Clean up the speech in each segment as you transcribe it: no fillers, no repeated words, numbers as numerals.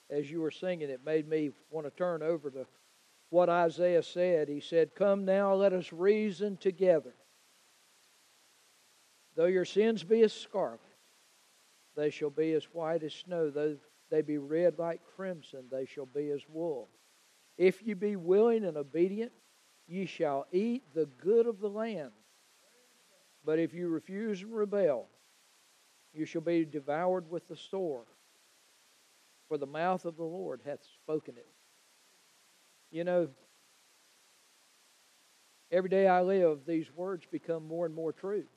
as you were singing, it made me want to turn over to what Isaiah said. He said, "Come now, let us reason together. Though your sins be as scarlet, they shall be as white as snow. Though they be red like crimson, they shall be as wool. If you be willing and obedient, ye shall eat the good of the land. But if you refuse and rebel, you shall be devoured with the sword. For the mouth of the Lord hath spoken it." You know, every day I live, these words become more and more true.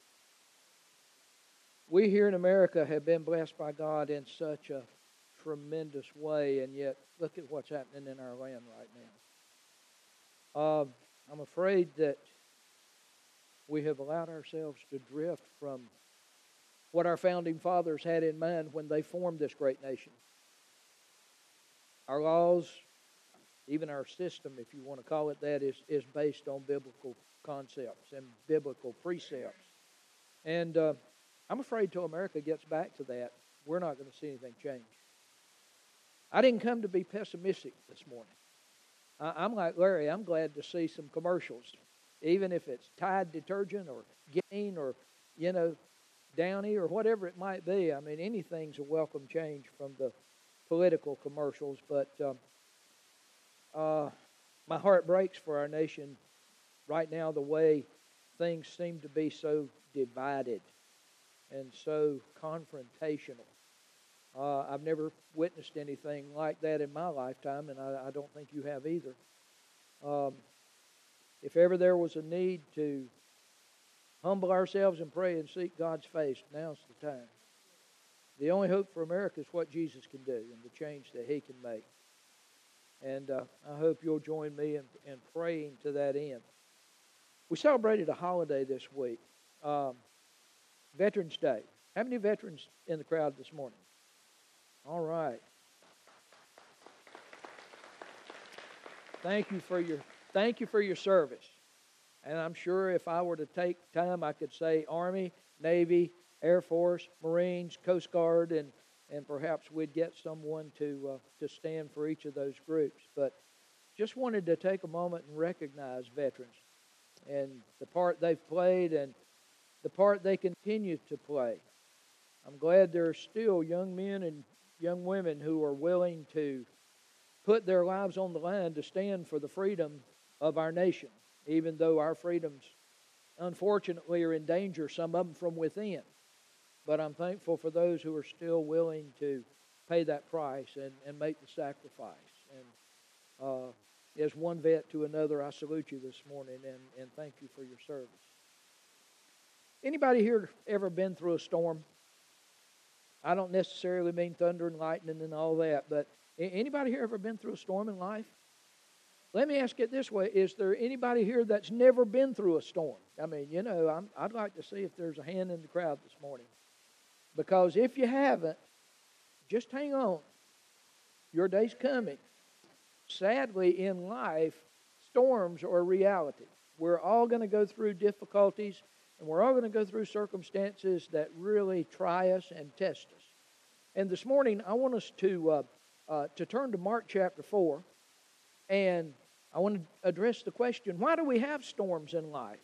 We here in America have been blessed by God in such a tremendous way, and yet look at what's happening in our land right now. I'm afraid that we have allowed ourselves to drift from what our founding fathers had in mind when they formed this great nation. Our laws, even our system, if you want to call it that, is based on biblical concepts and biblical precepts. And I'm afraid till America gets back to that, we're not going to see anything change. I didn't come to be pessimistic this morning. I'm like Larry. I'm glad to see some commercials, even if it's Tide detergent or Gain or, Downy or whatever it might be. I mean, anything's a welcome change from the political commercials. But my heart breaks for our nation right now, the way things seem to be so divided and so confrontational. I've never witnessed anything like that in my lifetime, and I don't think you have either. If ever there was a need to humble ourselves and pray and seek God's face, now's the time. The only hope for America is what Jesus can do and the change that He can make. And I hope you'll join me in praying to that end. We celebrated a holiday this week, Veterans Day. How many veterans in the crowd this morning? All right. Thank you for your service. And I'm sure if I were to take time, I could say Army, Navy, Air Force, Marines, Coast Guard, and perhaps we'd get someone to stand for each of those groups. But just wanted to take a moment and recognize veterans and the part they've played and the part they continue to play. I'm glad there are still young men and young women who are willing to put their lives on the line to stand for the freedom of our nation, even though our freedoms, unfortunately, are in danger, some of them from within. But I'm thankful for those who are still willing to pay that price and make the sacrifice. And as one vet to another, I salute you this morning and thank you for your service. Anybody here ever been through a storm? I don't necessarily mean thunder and lightning and all that, but anybody here ever been through a storm in life? Let me ask it this way. Is there anybody here that's never been through a storm? I mean, I'd like to see if there's a hand in the crowd this morning. Because if you haven't, just hang on. Your day's coming. Sadly, in life, storms are a reality. We're all going to go through difficulties, and we're all going to go through circumstances that really try us and test us. And this morning, I want us to turn to Mark chapter 4, and I want to address the question, why do we have storms in life?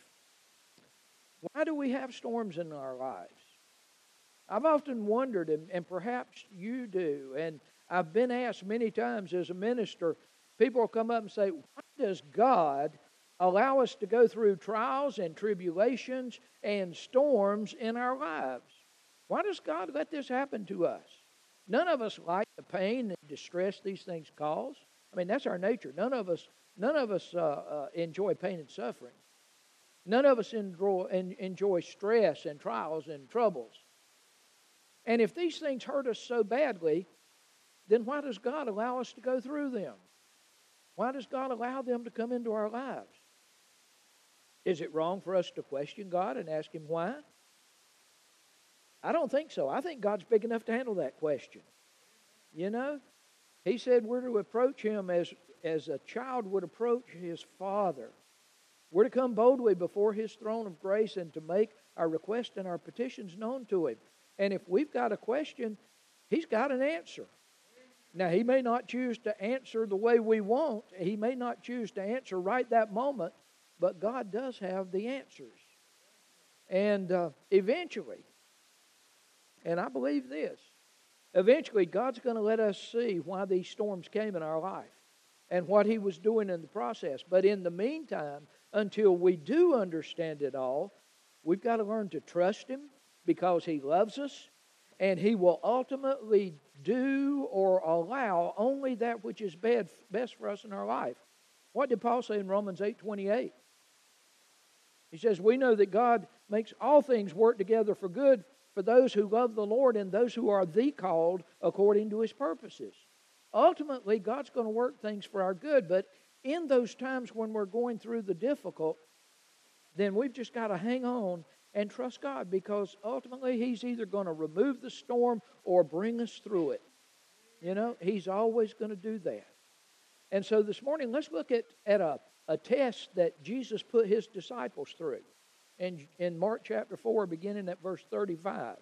Why do we have storms in our lives? I've often wondered, and perhaps you do, and I've been asked many times as a minister, people will come up and say, why does God allow us to go through trials and tribulations and storms in our lives? Why does God let this happen to us? None of us like the pain and distress these things cause. I mean, that's our nature. None of us enjoy pain and suffering. None of us enjoy stress and trials and troubles. And if these things hurt us so badly, then why does God allow us to go through them? Why does God allow them to come into our lives? Is it wrong for us to question God and ask Him why? I don't think so. I think God's big enough to handle that question. He said we're to approach Him as a child would approach his father. We're to come boldly before His throne of grace and to make our requests and our petitions known to Him. And if we've got a question, He's got an answer. Now, He may not choose to answer the way we want. He may not choose to answer right that moment, but God does have the answers. And eventually, and I believe this, eventually God's going to let us see why these storms came in our life and what He was doing in the process. But in the meantime, until we do understand it all, we've got to learn to trust Him because He loves us, and He will ultimately do or allow only that which is best for us in our life. What did Paul say in Romans 8:28? He says, we know that God makes all things work together for good for those who love the Lord and those who are the called according to His purposes. Ultimately, God's going to work things for our good, but in those times when we're going through the difficult, then we've just got to hang on and trust God, because ultimately He's either going to remove the storm or bring us through it. You know, He's always going to do that. And so this morning, let's look at a test that Jesus put His disciples through. In Mark chapter 4, beginning at verse 35.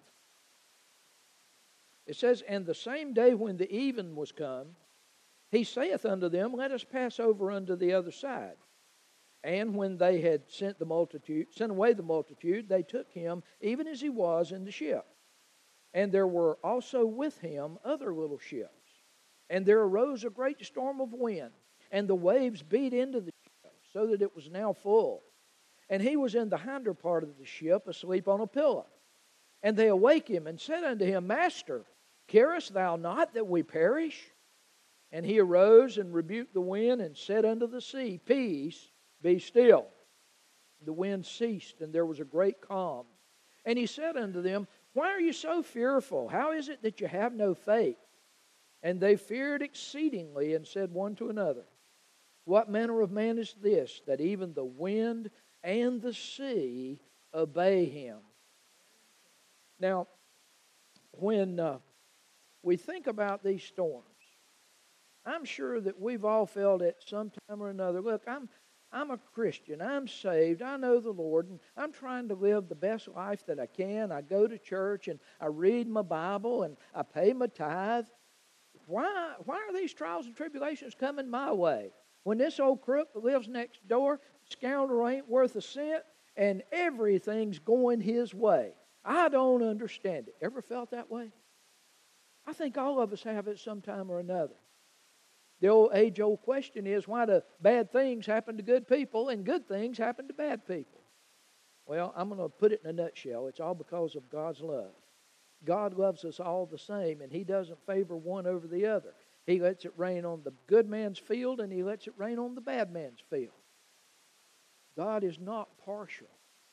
It says, and the same day when the even was come, He saith unto them, let us pass over unto the other side. And when they had sent away the multitude, they took Him, even as He was, in the ship. And there were also with Him other little ships. And there arose a great storm of wind, and the waves beat into the ship, so that it was now full. And He was in the hinder part of the ship, asleep on a pillow. And they awake Him, and said unto Him, Master, carest Thou not that we perish? And He arose and rebuked the wind, and said unto the sea, Peace, be still. The wind ceased, and there was a great calm. And He said unto them, why are you so fearful? How is it that you have no faith? And they feared exceedingly, and said one to another, what manner of man is this, that even the wind and the sea obey Him? Now, when we think about these storms, I'm sure that we've all felt at some time or another, look, I'm a Christian, I'm saved, I know the Lord, and I'm trying to live the best life that I can. I go to church, and I read my Bible, and I pay my tithe. Why are these trials and tribulations coming my way? When this old crook that lives next door, scoundrel ain't worth a cent, and everything's going his way. I don't understand it. Ever felt that way? I think all of us have at some time or another. The age-old question is, why do bad things happen to good people and good things happen to bad people? Well, I'm going to put it in a nutshell. It's all because of God's love. God loves us all the same, and He doesn't favor one over the other. He lets it rain on the good man's field, and He lets it rain on the bad man's field. God is not partial.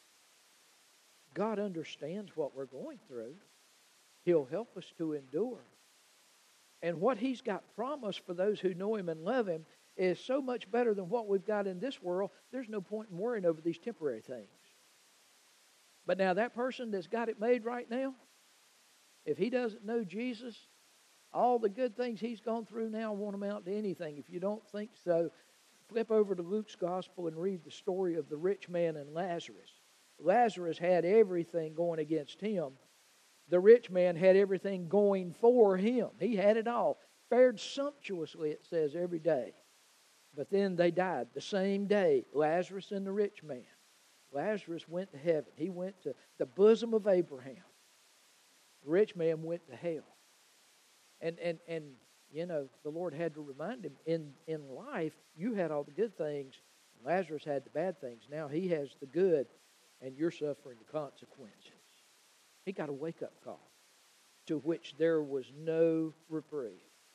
God understands what we're going through. He'll help us to endure. And what He's got promised for those who know Him and love Him is so much better than what we've got in this world. There's no point in worrying over these temporary things. But now that person that's got it made right now, if he doesn't know Jesus, all the good things he's gone through now won't amount to anything. If you don't think so, flip over to Luke's Gospel and read the story of the rich man and Lazarus. Lazarus had everything going against him. The rich man had everything going for him. He had it all. Fared sumptuously, it says, every day. But then they died the same day, Lazarus and the rich man. Lazarus went to heaven. He went to the bosom of Abraham. The rich man went to hell. And you know, the Lord had to remind him, in life, you had all the good things. Lazarus had the bad things. Now he has the good, and you're suffering the consequences. He got a wake-up call to which there was no reprieve.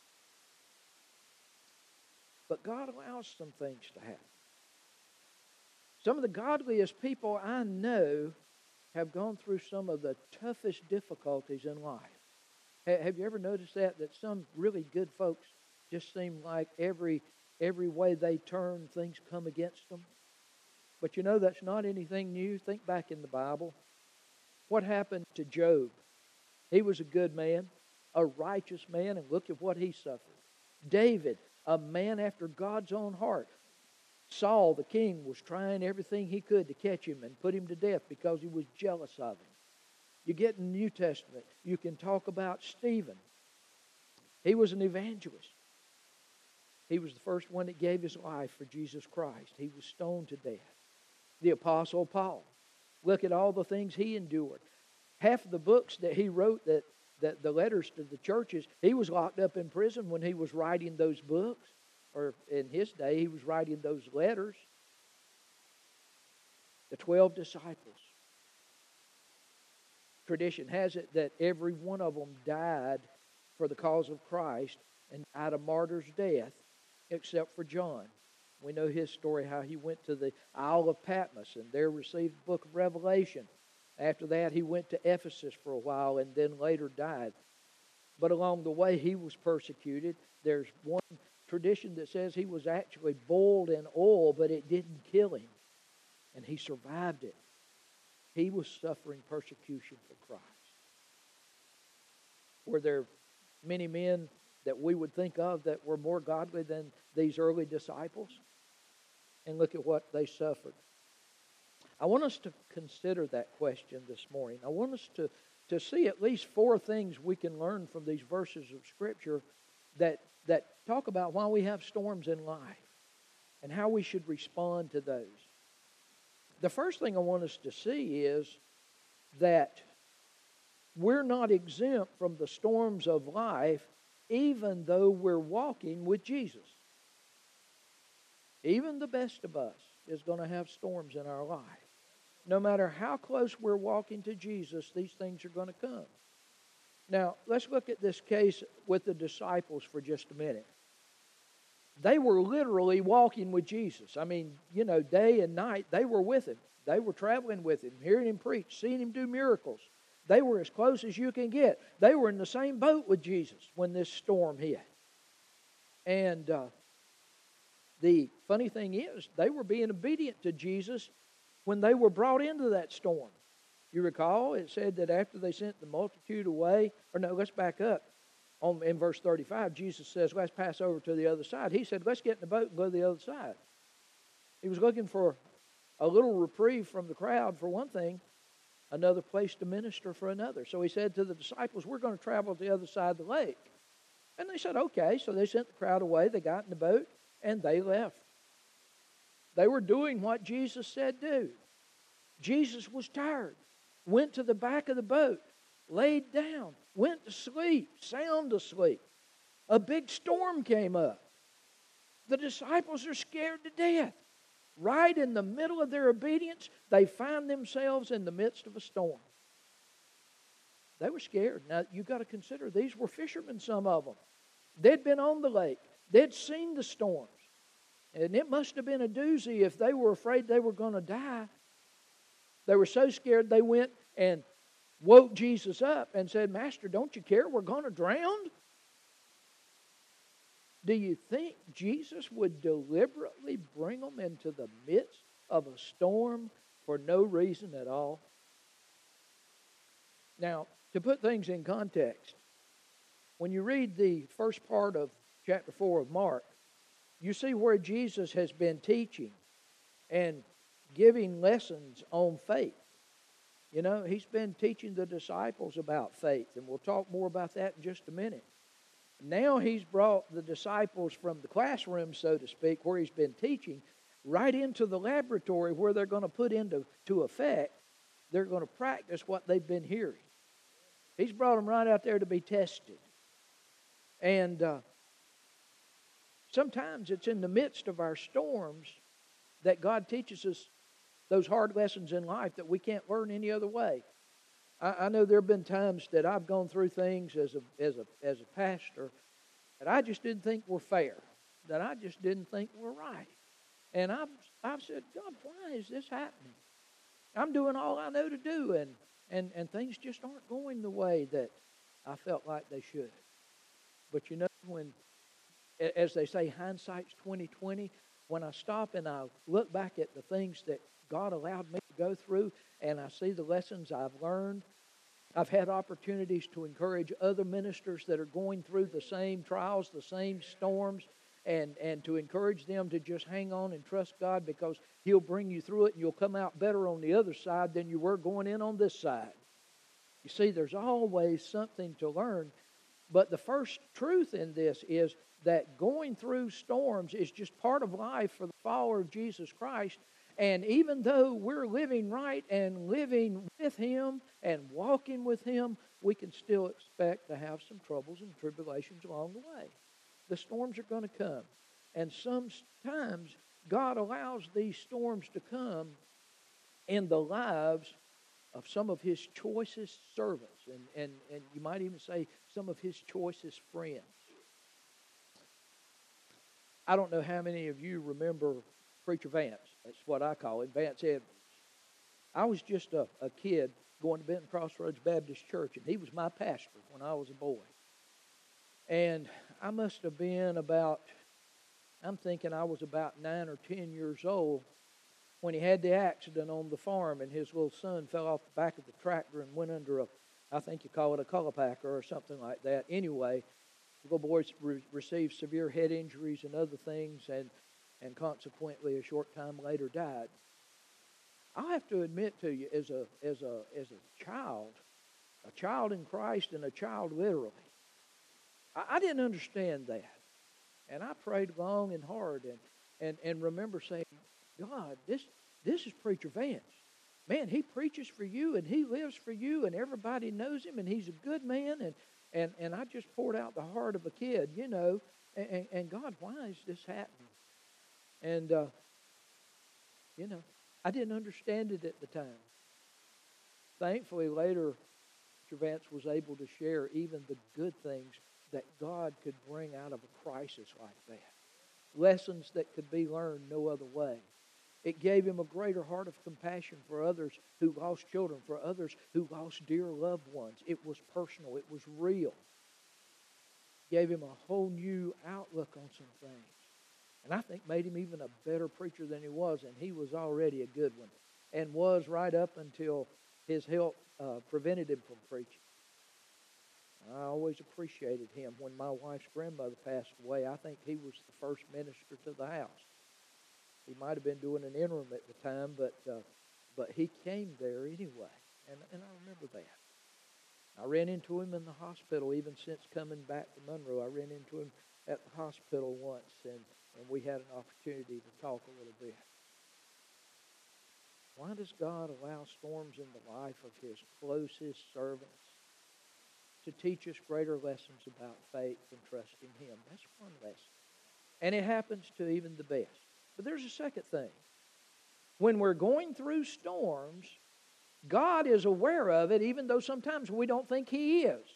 But God allows some things to happen. Some of the godliest people I know have gone through some of the toughest difficulties in life. Have you ever noticed that some really good folks just seem like every way they turn, things come against them? But you know, that's not anything new. Think back in the Bible. What happened to Job? He was a good man, a righteous man, and look at what he suffered. David, a man after God's own heart. Saul, the king, was trying everything he could to catch him and put him to death because he was jealous of him. You get in the New Testament, you can talk about Stephen. He was an evangelist. He was the first one that gave his life for Jesus Christ. He was stoned to death. The Apostle Paul. Look at all the things he endured. Half of the books that he wrote, that the letters to the churches, he was locked up in prison when he was writing those books. Or in his day, he was writing those letters. The 12 disciples. Tradition has it that every one of them died for the cause of Christ and died a martyr's death, except for John. We know his story, how he went to the Isle of Patmos and there received the book of Revelation. After that, he went to Ephesus for a while and then later died. But along the way, he was persecuted. There's one tradition that says he was actually boiled in oil, but it didn't kill him. And he survived it. He was suffering persecution for Christ. Were there many men that we would think of that were more godly than these early disciples? And look at what they suffered. I want us to consider that question this morning. I want us to see at least 4 things we can learn from these verses of Scripture that talk about why we have storms in life and how we should respond to those. The first thing I want us to see is that we're not exempt from the storms of life even though we're walking with Jesus. Even the best of us is going to have storms in our life. No matter how close we're walking to Jesus, these things are going to come. Now, let's look at this case with the disciples for just a minute. They were literally walking with Jesus. I mean, day and night, they were with him. They were traveling with him, hearing him preach, seeing him do miracles. They were as close as you can get. They were in the same boat with Jesus when this storm hit. And the funny thing is, they were being obedient to Jesus when they were brought into that storm. You recall, it said that after they sent the multitude away, or no, let's back up. In verse 35, Jesus says, let's pass over to the other side. He said, let's get in the boat and go to the other side. He was looking for a little reprieve from the crowd for one thing, another place to minister for another. So he said to the disciples, we're going to travel to the other side of the lake. And they said, okay. So they sent the crowd away. They got in the boat and they left. They were doing what Jesus said do. Jesus was tired, went to the back of the boat, laid down, went to sleep, sound asleep. A big storm came up. The disciples are scared to death. Right in the middle of their obedience, they find themselves in the midst of a storm. They were scared. Now, you've got to consider, these were fishermen, some of them. They'd been on the lake. They'd seen the storms. And it must have been a doozy if they were afraid they were going to die. They were so scared they went and woke Jesus up and said, Master, don't you care? We're going to drown. Do you think Jesus would deliberately bring them into the midst of a storm for no reason at all? Now, to put things in context, when you read the first part of chapter 4 of Mark, you see where Jesus has been teaching and giving lessons on faith. He's been teaching the disciples about faith, and we'll talk more about that in just a minute. Now he's brought the disciples from the classroom, so to speak, where he's been teaching, right into the laboratory where they're going to put into effect, they're going to practice what they've been hearing. He's brought them right out there to be tested. And sometimes it's in the midst of our storms that God teaches us those hard lessons in life that we can't learn any other way. I know there have been times that I've gone through things as a pastor that I just didn't think were fair, that I just didn't think were right. And I've said, God, why is this happening? I'm doing all I know to do, and things just aren't going the way that I felt like they should. But when, as they say, hindsight's 20/20, when I stop and I look back at the things that God allowed me to go through, and I see the lessons I've learned. I've had opportunities to encourage other ministers that are going through the same trials, the same storms, and to encourage them to just hang on and trust God, because He'll bring you through it and you'll come out better on the other side than you were going in on this side. You see, there's always something to learn. But the first truth in this is that going through storms is just part of life for the follower of Jesus Christ. And even though we're living right and living with Him and walking with Him, we can still expect to have some troubles and tribulations along the way. The storms are going to come. And sometimes God allows these storms to come in the lives of some of His choicest servants. And you might even say some of His choicest friends. I don't know how many of you remember Preacher Vance. That's what I call him, Vance Edwards. I was just a kid going to Benton Crossroads Baptist Church, and he was my pastor when I was a boy. And I must have been I'm thinking I was about 9 or 10 years old when he had the accident on the farm, and his little son fell off the back of the tractor and went under I think you call it a color packer or something like that. Anyway, the little boy received severe head injuries and other things, and consequently a short time later died. I'll have to admit to you, as a child in Christ and a child literally, I didn't understand that. And I prayed long and hard and remember saying, God, this is Preacher Vance. Man, he preaches for you and he lives for you and everybody knows him and he's a good man. And I just poured out the heart of a kid, you know. And God, why is this happening? And, you know, I didn't understand it at the time. Thankfully, later, Mr. Vance was able to share even the good things that God could bring out of a crisis like that. Lessons that could be learned no other way. It gave him a greater heart of compassion for others who lost children, for others who lost dear loved ones. It was personal. It was real. It gave him a whole new outlook on some things. And I think made him even a better preacher than he was, and he was already a good one, and was right up until his health prevented him from preaching. I always appreciated him. When my wife's grandmother passed away, I think he was the first minister to the house. He might have been doing an interim at the time, but he came there anyway, and I remember that. I ran into him in the hospital, even since coming back to Monroe. I ran into him at the hospital once, and we had an opportunity to talk a little bit. Why does God allow storms in the life of His closest servants? To teach us greater lessons about faith and trusting Him. That's one lesson. And it happens to even the best. But there's a second thing. When we're going through storms, God is aware of it, even though sometimes we don't think He is.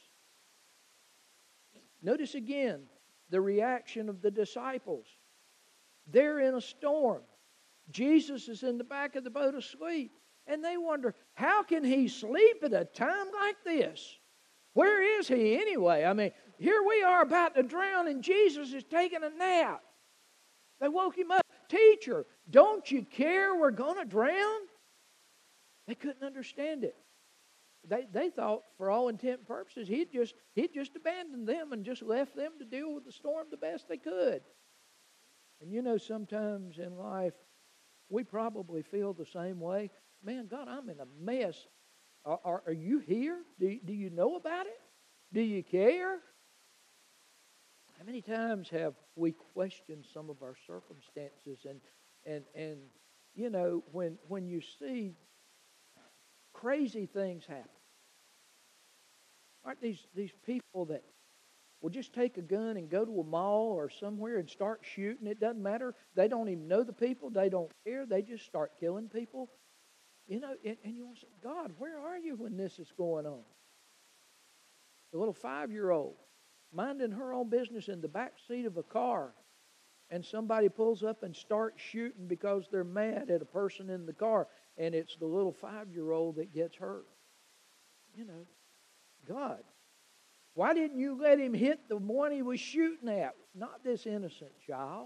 Notice again the reaction of the disciples. They're in a storm. Jesus is in the back of the boat asleep. And they wonder, how can He sleep at a time like this? Where is He anyway? I mean, here we are about to drown and Jesus is taking a nap. They woke Him up. Teacher, don't you care we're going to drown? They couldn't understand it. They thought, for all intent and purposes, He'd just abandoned them and just left them to deal with the storm the best they could. And you know, sometimes in life, we probably feel the same way. Man, God, I'm in a mess. Are you here? Do you know about it? Do you care? How many times have we questioned some of our circumstances and you know, when you see crazy things happen? Aren't these people that will just take a gun and go to a mall or somewhere and start shooting? It doesn't matter. They don't even know the people. They don't care. They just start killing people. You know, and you want to say, God, where are you when this is going on? The little 5-year-old minding her own business in the back seat of a car, and somebody pulls up and starts shooting because they're mad at a person in the car, and it's the little 5-year-old that gets hurt. You know, God, why didn't you let him hit the one he was shooting at? Not this innocent child.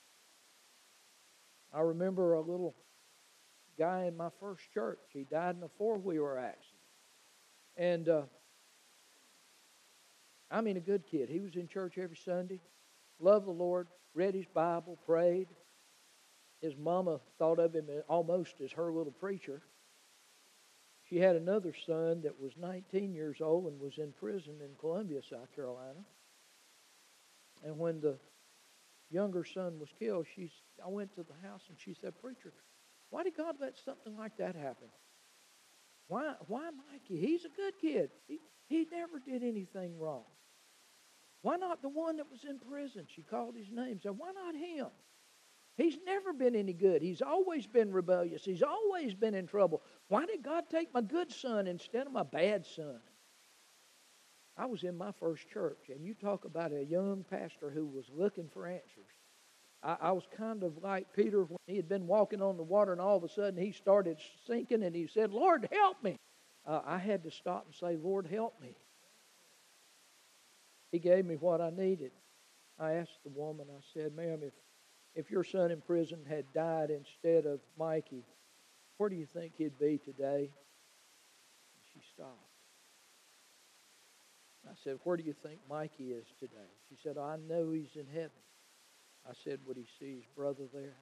I remember a little guy in my first church. He died in a 4-wheeler accident. And I mean, a good kid. He was in church every Sunday, loved the Lord, read his Bible, prayed. His mama thought of him almost as her little preacher. she had another son that was 19 years old and was in prison in Columbia, South Carolina. And when the younger son was killed, I went to the house and she said, "Preacher, why did God let something like that happen? Why Mikey? He's a good kid. He never did anything wrong. Why not the one that was in prison?" She called his name. Said, "Why not him? He's never been any good. He's always been rebellious. He's always been in trouble. Why did God take my good son instead of my bad son?" I was in my first church, and you talk about a young pastor who was looking for answers. I was kind of like Peter when he had been walking on the water, and all of a sudden he started sinking, and he said, "Lord, help me." I had to stop and say, "Lord, help me." He gave me what I needed. I asked the woman, I said, "Ma'am, if your son in prison had died instead of Mikey, where do you think he'd be today?" And she stopped. I said, "Where do you think Mikey is today?" She said, "I know he's in heaven." I said, "Would he see his brother there?"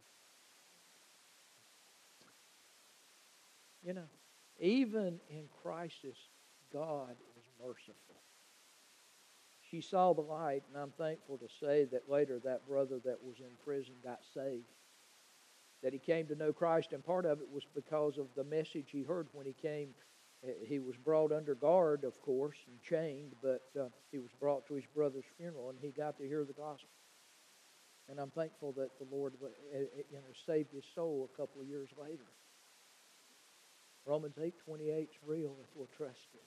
You know, even in crisis, God is merciful. She saw the light, and I'm thankful to say that later that brother that was in prison got saved. That he came to know Christ, and part of it was because of the message he heard when he came. He was brought under guard, of course, and chained, but he was brought to his brother's funeral, and he got to hear the gospel. And I'm thankful that the Lord saved his soul a couple of years later. Romans 8:28 is real if we'll trust it.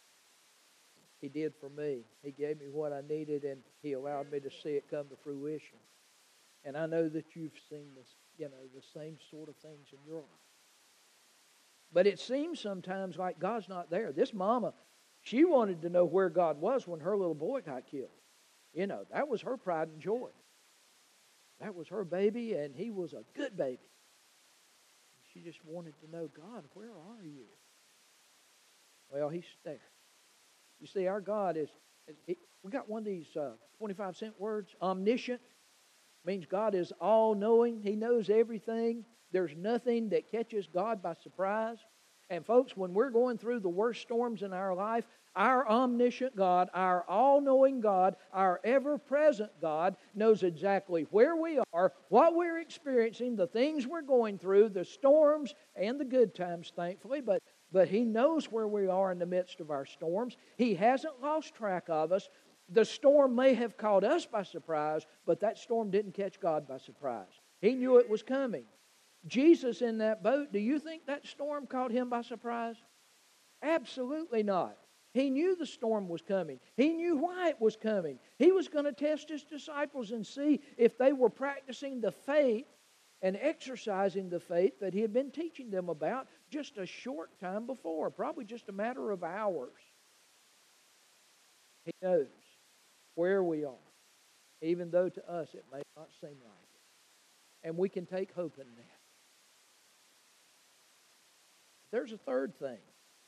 He did for me. He gave me what I needed, and he allowed me to see it come to fruition. And I know that you've seen this, the same sort of things in your life. But it seems sometimes like God's not there. This mama, she wanted to know where God was when her little boy got killed. That was her pride and joy. That was her baby, and he was a good baby. She just wanted to know, "God, where are you?" Well, he's there. You see, our God we got one of these 25-cent words, omniscient. Means God is all-knowing. He knows everything. There's nothing that catches God by surprise. And folks, when we're going through the worst storms in our life, our omniscient God, our all-knowing God, our ever-present God knows exactly where we are, what we're experiencing, the things we're going through, the storms and the good times, thankfully, but He knows where we are in the midst of our storms. He hasn't lost track of us. The storm may have caught us by surprise, but that storm didn't catch God by surprise. He knew it was coming. Jesus in that boat, do you think that storm caught him by surprise? Absolutely not. He knew the storm was coming. He knew why it was coming. He was going to test his disciples and see if they were practicing the faith and exercising the faith that he had been teaching them about just a short time before, probably just a matter of hours. He knows where we are, even though to us it may not seem like it. And we can take hope in that. There's a third thing.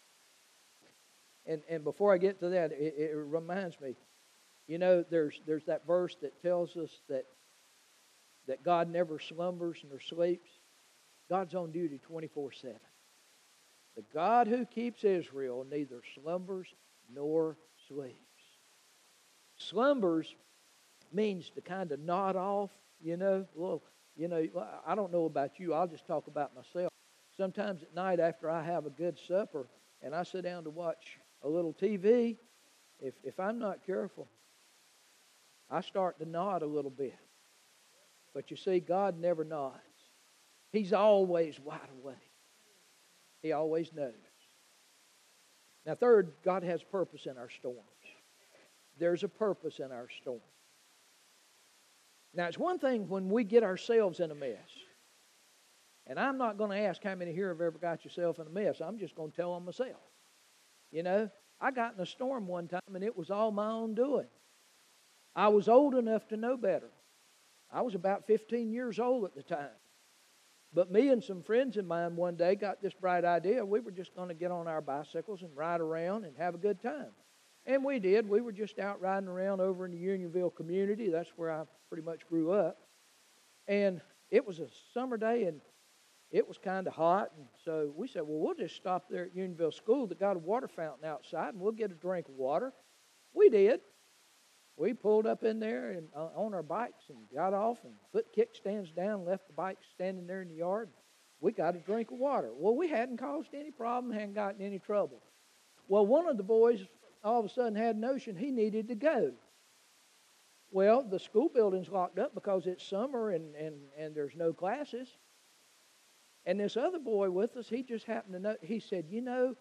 And before I get to that, it reminds me, there's that verse that tells us that God never slumbers nor sleeps. God's on duty 24/7. The God who keeps Israel neither slumbers nor sleeps. Slumbers means to kind of nod off, Well, I don't know about you. I'll just talk about myself. Sometimes at night after I have a good supper and I sit down to watch a little TV, if I'm not careful, I start to nod a little bit. But you see, God never nods. He's always wide awake. He always knows. Now third, God has purpose in our storms. There's a purpose in our storm. Now it's one thing when we get ourselves in a mess. And I'm not going to ask how many here have ever got yourself in a mess. I'm just going to tell on myself. I got in a storm one time and it was all my own doing. I was old enough to know better. I was about 15 years old at the time. But me and some friends of mine one day got this bright idea. We were just going to get on our bicycles and ride around and have a good time. And we did. We were just out riding around over in the Unionville community. That's where I pretty much grew up. And it was a summer day, and it was kind of hot, and so we said, well, we'll just stop there at Unionville School. They got a water fountain outside, and we'll get a drink of water. We did. We pulled up in there and on our bikes and got off and put kickstands down, left the bikes standing there in the yard. We got a drink of water. Well, we hadn't caused any problem, hadn't gotten any trouble. Well, one of the boys all of a sudden had a notion he needed to go. Well, the school building's locked up because it's summer and there's no classes. And this other boy with us, he just happened to know, he said, you know,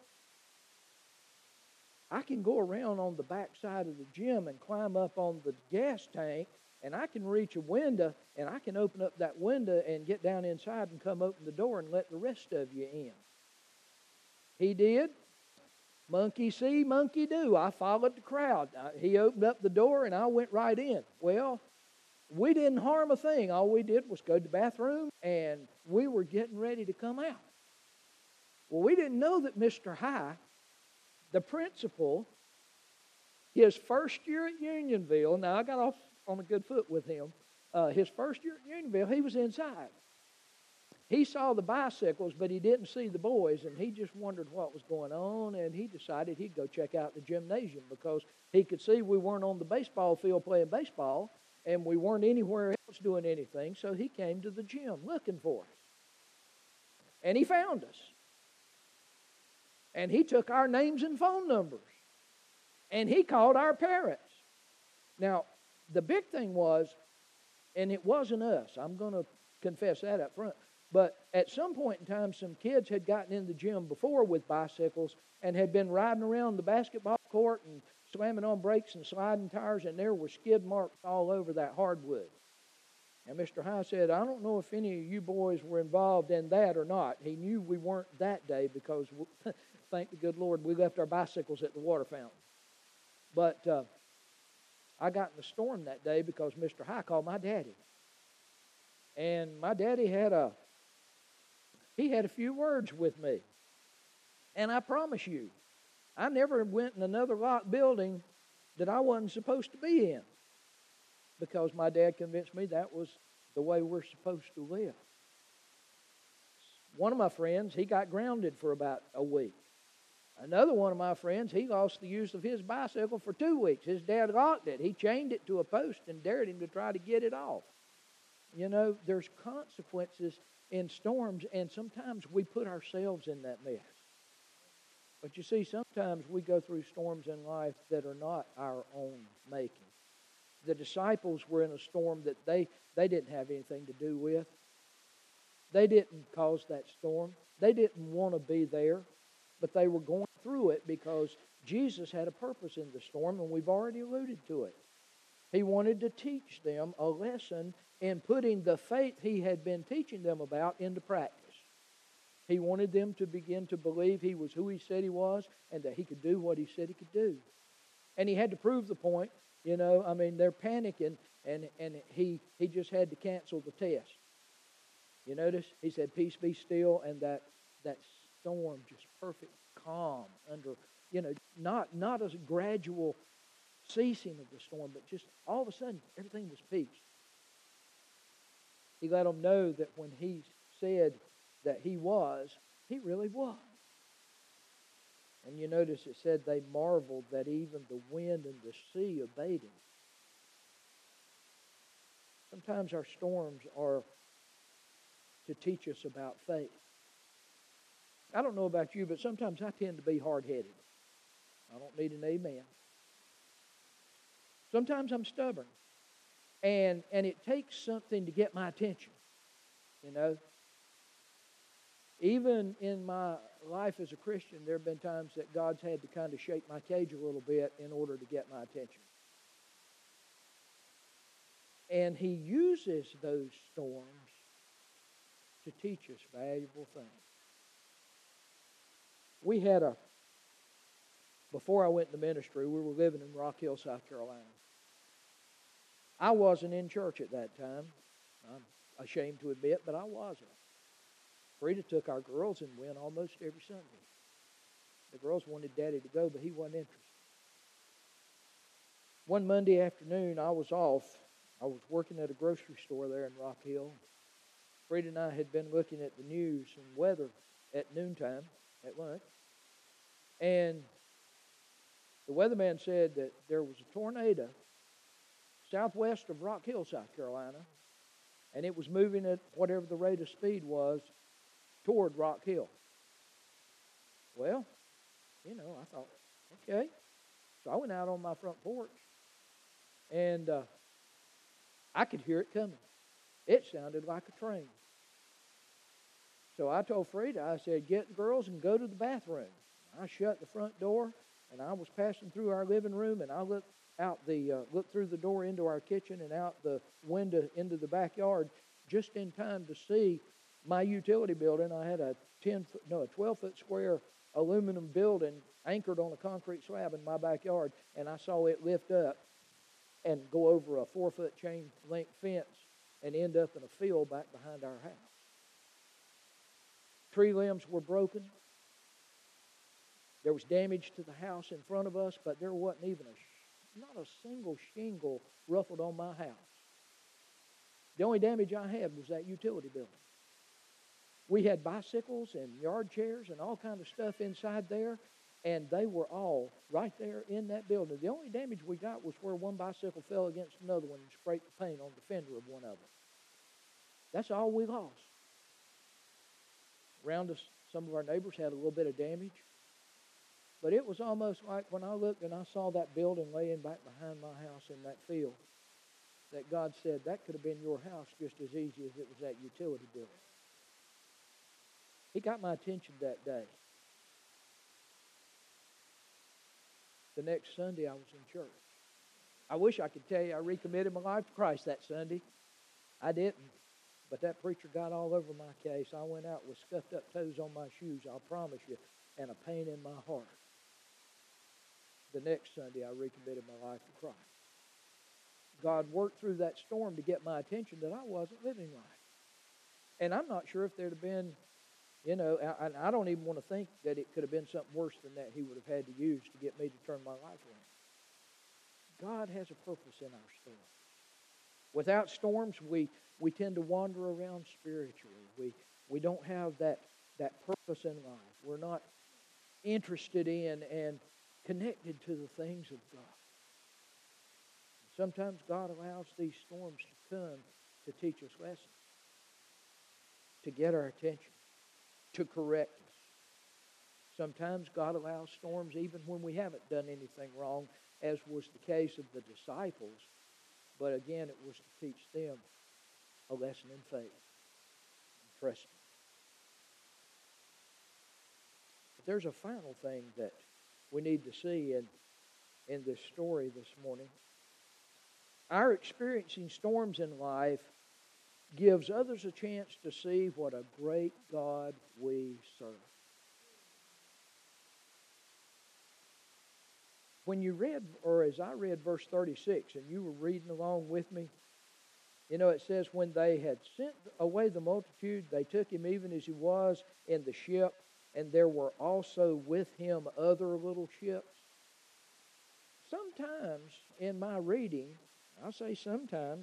I can go around on the back side of the gym and climb up on the gas tank, and I can reach a window, and I can open up that window and get down inside and come open the door and let the rest of you in. He did. Monkey see, monkey do. I followed the crowd. He opened up the door, and I went right in. Well, we didn't harm a thing. All we did was go to the bathroom, and we were getting ready to come out. Well, we didn't know that Mr. High, the principal, his first year at Unionville, now I got off on a good foot with him. His first year at Unionville, he was inside. He saw the bicycles, but he didn't see the boys, and he just wondered what was going on, and he decided he'd go check out the gymnasium because he could see we weren't on the baseball field playing baseball, and we weren't anywhere else doing anything, so he came to the gym looking for us. And he found us. And he took our names and phone numbers. And he called our parents. Now, the big thing was, and it wasn't us, I'm going to confess that up front, but at some point in time, some kids had gotten in the gym before with bicycles and had been riding around the basketball court and slamming on brakes and sliding tires, and there were skid marks all over that hardwood. And Mr. High said, I don't know if any of you boys were involved in that or not. He knew we weren't that day because, thank the good Lord, we left our bicycles at the water fountain. But I got in a storm that day because Mr. High called my daddy. And my daddy had a few words with me. And I promise you, I never went in another locked building that I wasn't supposed to be in because my dad convinced me that was the way we're supposed to live. One of my friends, he got grounded for about a week. Another one of my friends, he lost the use of his bicycle for 2 weeks. His dad locked it. He chained it to a post and dared him to try to get it off. You know, there's consequences in storms, and sometimes we put ourselves in that mess. But you see, sometimes we go through storms in life that are not our own making. The disciples were in a storm that they didn't have anything to do with. They didn't cause that storm. They didn't want to be there, but they were going through it because Jesus had a purpose in the storm, and we've already alluded to it. He wanted to teach them a lesson in putting the faith he had been teaching them about into practice. He wanted them to begin to believe he was who he said he was and that he could do what he said he could do. And he had to prove the point. You know, I mean, they're panicking, and he just had to cancel the test. You notice? He said, peace be still, and that storm, just perfect calm under, you know, not a gradual ceasing of the storm, but just all of a sudden, everything was peace. He let them know that when he said that he was, he really was. And you notice it said they marveled that even the wind and the sea obeyed him. Sometimes our storms are to teach us about faith. I don't know about you, but sometimes I tend to be hard-headed. I don't need an amen. Sometimes I'm stubborn. And it takes something to get my attention, you know. Even in my life as a Christian, there have been times that God's had to kind of shake my cage a little bit in order to get my attention. And he uses those storms to teach us valuable things. Before I went into ministry, we were living in Rock Hill, South Carolina. I wasn't in church at that time. I'm ashamed to admit, but I wasn't. Frida took our girls and went almost every Sunday. The girls wanted Daddy to go, but he wasn't interested. One Monday afternoon, I was off. I was working at a grocery store there in Rock Hill. Frida and I had been looking at the news and weather at noontime at lunch, and the weatherman said that there was a tornado southwest of Rock Hill, South Carolina, and it was moving at whatever the rate of speed was toward Rock Hill. Well, I thought, okay. So I went out on my front porch, and I could hear it coming. It sounded like a train. So I told Frida, I said, get the girls and go to the bathroom. I shut the front door, and I was passing through our living room, and I looked through the door into our kitchen and out the window into the backyard just in time to see my utility building. I had a 12-foot square aluminum building anchored on a concrete slab in my backyard, and I saw it lift up and go over a 4-foot chain link fence and end up in a field back behind our house. Tree limbs were broken. There was damage to the house in front of us, but there wasn't even not a single shingle ruffled on my house. The only damage I had was that utility building. We had bicycles and yard chairs and all kind of stuff inside there, and they were all right there in that building. The only damage we got was where one bicycle fell against another one and scraped the paint on the fender of one of them. That's all we lost. Around us, some of our neighbors had a little bit of damage. But it was almost like when I looked and I saw that building laying back behind my house in that field, that God said that could have been your house just as easy as it was that utility building. He got my attention that day. The next Sunday I was in church. I wish I could tell you I recommitted my life to Christ that Sunday. I didn't. But that preacher got all over my case. I went out with scuffed up toes on my shoes, I'll promise you, and a pain in my heart. The next Sunday I recommitted my life to Christ. God worked through that storm to get my attention that I wasn't living right. And I'm not sure if there'd have been, I don't even want to think that it could have been something worse than that He would have had to use to get me to turn my life around. God has a purpose in our storms. Without storms, we tend to wander around spiritually. We don't have that purpose in life. We're not interested in and connected to the things of God. Sometimes God allows these storms to come to teach us lessons, to get our attention, to correct us. Sometimes God allows storms even when we haven't done anything wrong, as was the case of the disciples. But again, it was to teach them a lesson in faith and trust. But there's a final thing that we need to see in this story this morning. Our experiencing storms in life gives others a chance to see what a great God we serve. When you read, or as I read verse 36, and you were reading along with me, it says, when they had sent away the multitude, they took him even as he was in the ship, and there were also with him other little ships. Sometimes in my reading, I say sometimes,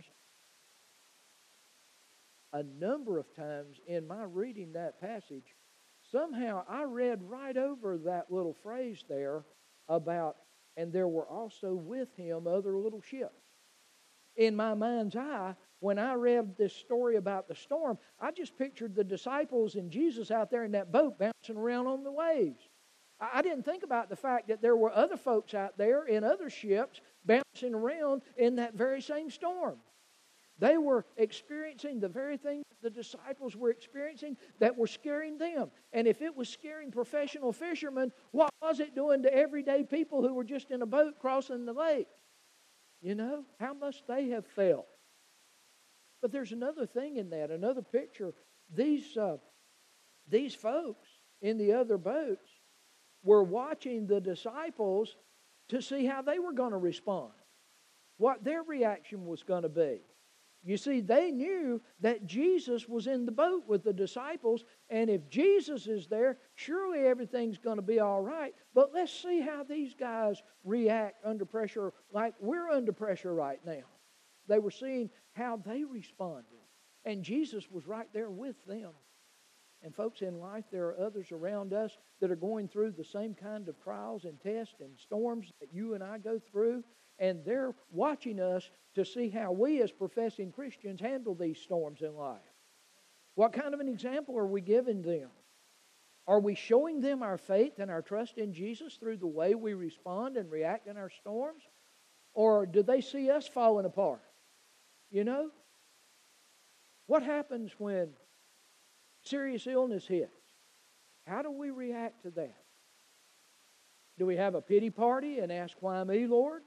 a number of times in my reading that passage, somehow I read right over that little phrase there about, and there were also with him other little ships. In my mind's eye, when I read this story about the storm, I just pictured the disciples and Jesus out there in that boat bouncing around on the waves. I didn't think about the fact that there were other folks out there in other ships bouncing around in that very same storm. They were experiencing the very thing the disciples were experiencing that were scaring them. And if it was scaring professional fishermen, what was it doing to everyday people who were just in a boat crossing the lake? How must they have felt? But there's another thing in that, another picture. These folks in the other boats were watching the disciples to see how they were going to respond, what their reaction was going to be. You see, they knew that Jesus was in the boat with the disciples, and if Jesus is there, surely everything's going to be all right. But let's see how these guys react under pressure like we're under pressure right now. They were seeing how they responded. And Jesus was right there with them. And folks, in life, there are others around us that are going through the same kind of trials and tests and storms that you and I go through. And they're watching us to see how we as professing Christians handle these storms in life. What kind of an example are we giving them? Are we showing them our faith and our trust in Jesus through the way we respond and react in our storms? Or do they see us falling apart? You know? What happens when serious illness hits? How do we react to that? Do we have a pity party and ask, why me, Lord?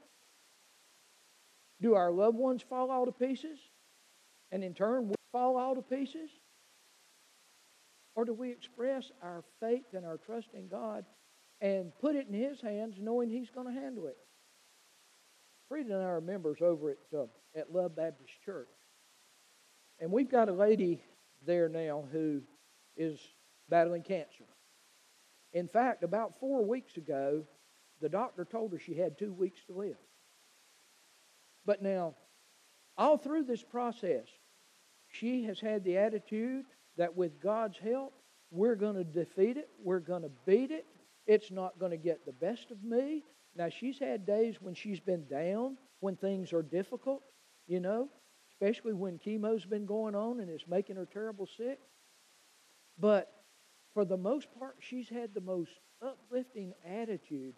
Do our loved ones fall all to pieces? And in turn, we fall all to pieces? Or do we express our faith and our trust in God and put it in His hands knowing He's going to handle it? Frida and I are members over at Love Baptist Church. And we've got a lady there now who is battling cancer. In fact, about 4 weeks ago, the doctor told her she had 2 weeks to live. But now, all through this process, she has had the attitude that with God's help, we're going to defeat it, we're going to beat it, it's not going to get the best of me. Now, she's had days when she's been down, when things are difficult, you know, especially when chemo's been going on and it's making her terrible sick. But for the most part, she's had the most uplifting attitude.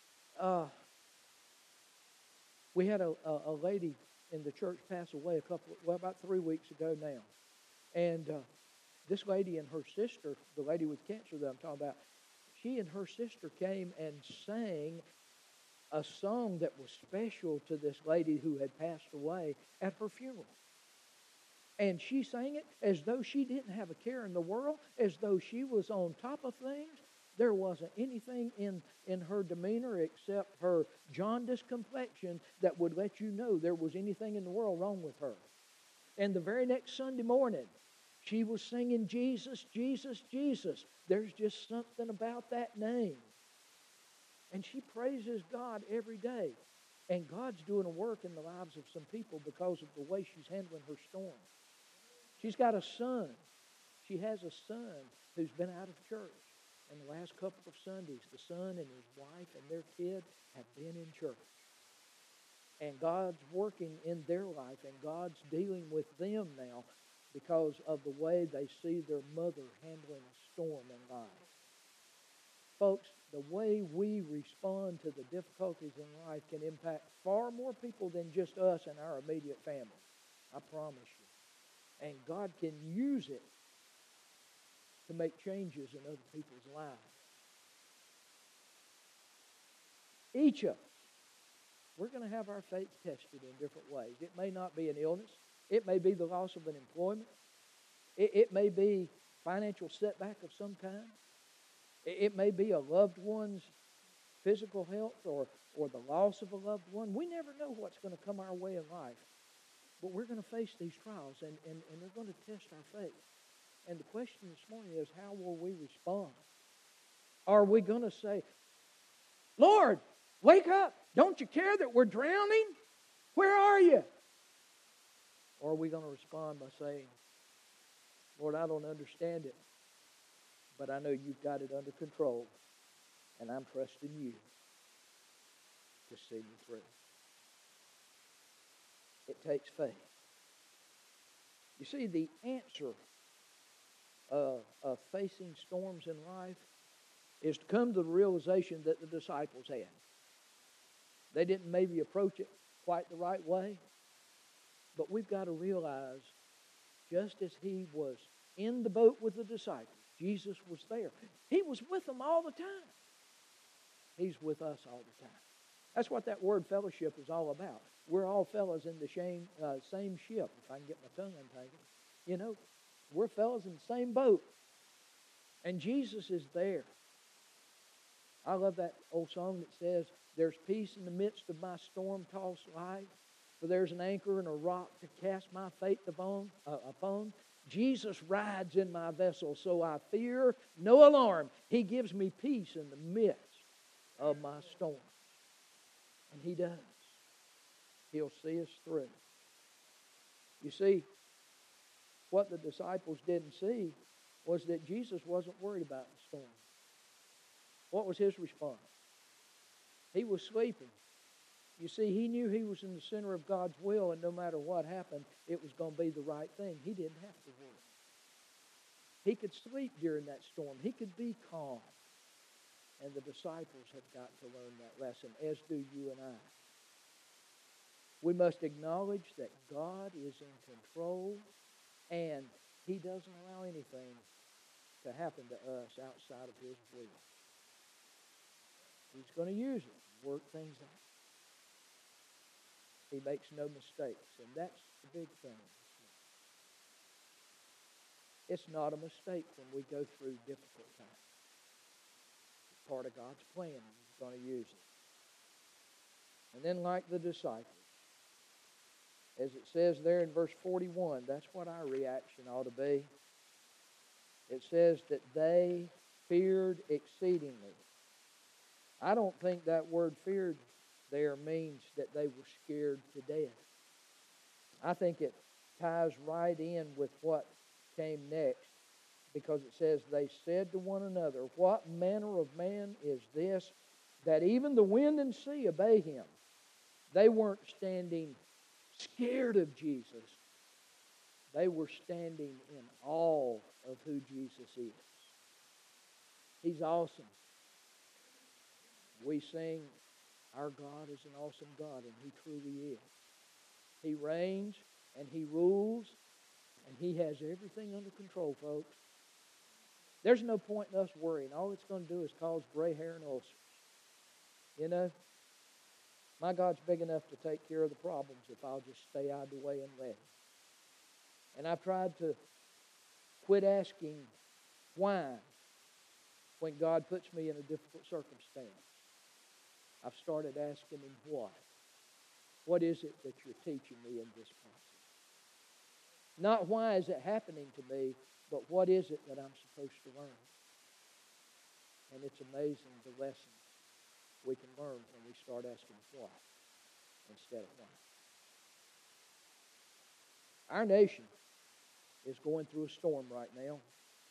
We had a lady in the church pass away about 3 weeks ago now. And this lady and her sister, the lady with cancer that I'm talking about, she and her sister came and sang a song that was special to this lady who had passed away at her funeral. And she sang it as though she didn't have a care in the world, as though she was on top of things. There wasn't anything in her demeanor except her jaundiced complexion that would let you know there was anything in the world wrong with her. And the very next Sunday morning, she was singing, Jesus, Jesus, Jesus. There's just something about that name. And she praises God every day. And God's doing a work in the lives of some people because of the way she's handling her storm. She's got a son. She has a son who's been out of church. And the last couple of Sundays, the son and his wife and their kid have been in church. And God's working in their life, and God's dealing with them now because of the way they see their mother handling a storm in life. Folks, the way we respond to the difficulties in life can impact far more people than just us and our immediate family. I promise you. And God can use it to make changes in other people's lives. Each of us, we're going to have our faith tested in different ways. It may not be an illness. It may be the loss of an employment. It may be financial setback of some kind. It may be a loved one's physical health or the loss of a loved one. We never know what's going to come our way in life. But we're going to face these trials, and they're going to test our faith. And the question this morning is, how will we respond? Are we going to say, Lord, wake up. Don't you care that we're drowning? Where are you? Or are we going to respond by saying, Lord, I don't understand it, but I know you've got it under control, and I'm trusting you to see me through. It takes faith. You see, the answer of facing storms in life is to come to the realization that the disciples had. They didn't maybe approach it quite the right way, but we've got to realize, just as he was in the boat with the disciples, Jesus was there. He was with them all the time. He's with us all the time. That's what that word fellowship is all about. We're all fellas in the same ship, if I can get my tongue untangled. You know, we're fellas in the same boat. And Jesus is there. I love that old song that says, there's peace in the midst of my storm-tossed life, for there's an anchor and a rock to cast my faith upon. Jesus rides in my vessel, so I fear no alarm. He gives me peace in the midst of my storm. And He does. He'll see us through. You see, what the disciples didn't see was that Jesus wasn't worried about the storm. What was his response? He was sleeping. You see, he knew he was in the center of God's will, and no matter what happened, it was going to be the right thing. He didn't have to worry. He could sleep during that storm. He could be calm. And the disciples have got to learn that lesson, as do you and I. We must acknowledge that God is in control, and he doesn't allow anything to happen to us outside of his will. He's going to use it, work things out. He makes no mistakes, and that's the big thing. It's not a mistake when we go through difficult times. It's part of God's plan, and he's going to use it. And then like the disciples, as it says there in verse 41, that's what our reaction ought to be. It says that they feared exceedingly. I don't think that word feared there means that they were scared to death. I think it ties right in with what came next, because it says, they said to one another, what manner of man is this, that even the wind and sea obey him? They weren't standing scared of Jesus. They were standing in awe of who Jesus is. He's awesome. We sing, our God is an awesome God, and he truly is. He reigns, and he rules, and he has everything under control, folks. There's no point in us worrying. All it's going to do is cause gray hair and ulcers. You know, my God's big enough to take care of the problems if I'll just stay out of the way and let him. And I've tried to quit asking why when God puts me in a difficult circumstance. I've started asking him what. What is it that you're teaching me in this process? Not why is it happening to me, but what is it that I'm supposed to learn? And it's amazing the lessons we can learn when we start asking what instead of why. Our nation is going through a storm right now.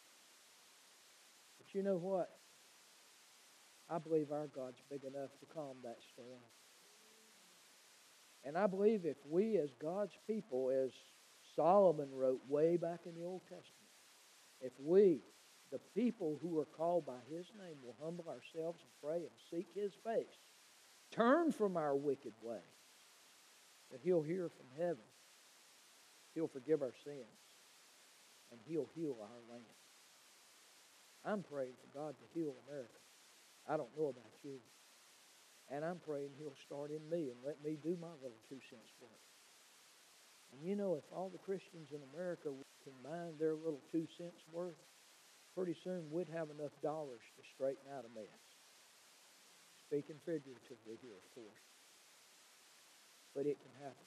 But you know what? I believe our God's big enough to calm that storm. And I believe if we as God's people, as Solomon wrote way back in the Old Testament, if we, the people who are called by his name, will humble ourselves and pray and seek his face, turn from our wicked way, that he'll hear from heaven. He'll forgive our sins, and he'll heal our land. I'm praying for God to heal America. I don't know about you. And I'm praying he'll start in me and let me do my little 2 cents work. And you know, if all the Christians in America would combine their little 2 cents worth, pretty soon we'd have enough dollars to straighten out a mess. Speaking figuratively here, of course. But it can happen.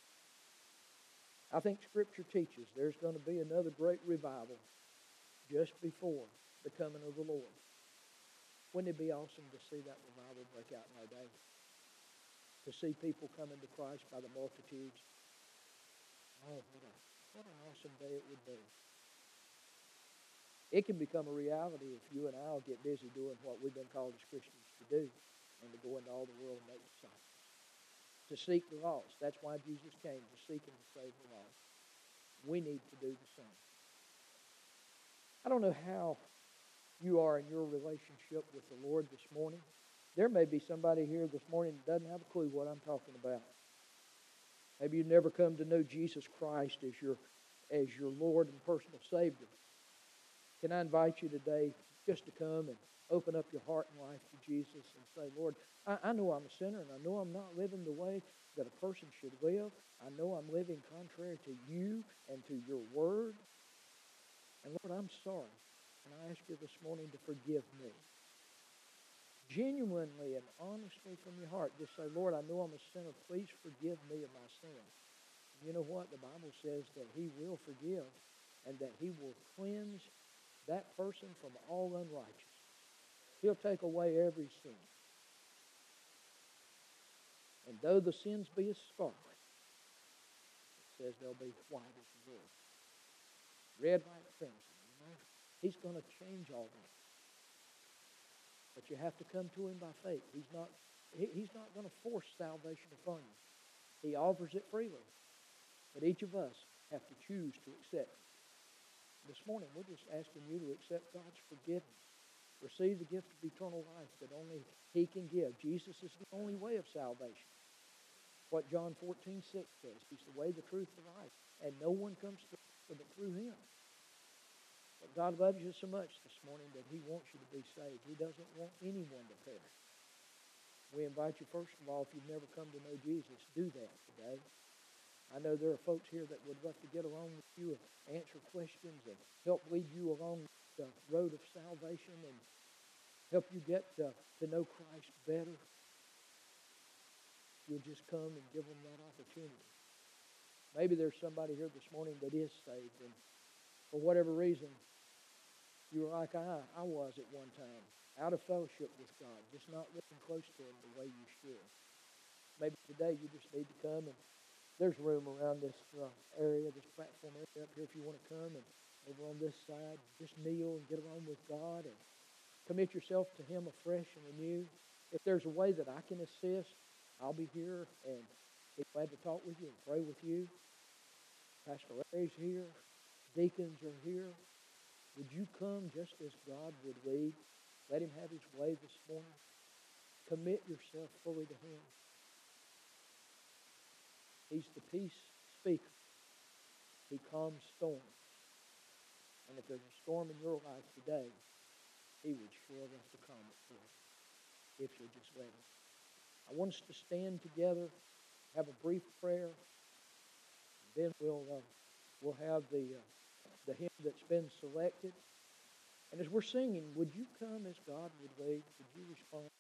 I think Scripture teaches there's going to be another great revival just before the coming of the Lord. Wouldn't it be awesome to see that revival break out in our day? To see people coming to Christ by the multitudes. Oh, what an awesome day it would be. It can become a reality if you and I will get busy doing what we've been called as Christians to do, and to go into all the world and make disciples. To seek the lost. That's why Jesus came, to seek and to save the lost. We need to do the same. I don't know how you are in your relationship with the Lord this morning. There may be somebody here this morning that doesn't have a clue what I'm talking about. Maybe you've never come to know Jesus Christ as your Lord and personal Savior. Can I invite you today just to come and open up your heart and life to Jesus and say, Lord, I know I'm a sinner, and I know I'm not living the way that a person should live. I know I'm living contrary to you and to your word. And Lord, I'm sorry. And I ask you this morning to forgive me. Genuinely and honestly from your heart, just say, Lord, I know I'm a sinner. Please forgive me of my sins. You know what? The Bible says that he will forgive and that he will cleanse that person from all unrighteousness. He'll take away every sin. And though the sins be as scarlet, it says they'll be white as wool. red, white, crimson. He's going to change all that. But you have to come to him by faith. He's not going to force salvation upon you. He offers it freely. But each of us have to choose to accept it. This morning, we're just asking you to accept God's forgiveness. Receive the gift of eternal life that only he can give. Jesus is the only way of salvation. What John 14:6 says. He's the way, the truth, the life. And no one comes to but through him. But God loves you so much this morning that he wants you to be saved. He doesn't want anyone to perish. We invite you, first of all, if you've never come to know Jesus, do that today. I know there are folks here that would love to get along with you and answer questions and help lead you along the road of salvation and help you get to know Christ better. You'll just come and give them that opportunity. Maybe there's somebody here this morning that is saved, and for whatever reason, you were like I was at one time, out of fellowship with God, just not living close to him the way you should. Maybe today you just need to come, and there's room around this area, this platform area up here if you want to come, and over on this side, just kneel and get along with God and commit yourself to him afresh and anew. If there's a way that I can assist, I'll be here and be glad to talk with you and pray with you. Pastor Larry's here. Deacons are here. Would you come just as God would lead? Let him have his way this morning. Commit yourself fully to him. He's the peace speaker. He calms storms. And if there's a storm in your life today, he would sure enough to calm it for you, if you'll just let him. I want us to stand together, have a brief prayer, and then we'll have the hymn that's been selected. And as we're singing, would you come as God would lead? Would you respond?